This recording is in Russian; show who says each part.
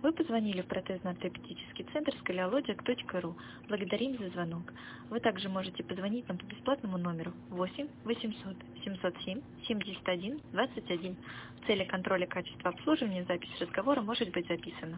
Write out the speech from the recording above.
Speaker 1: Вы позвонили в протезно-ортопедический центр сколиология.ру. Благодарим за звонок. Вы также можете позвонить нам по бесплатному номеру 8 800 707 71 21. В цели контроля качества обслуживания запись разговора может быть записана.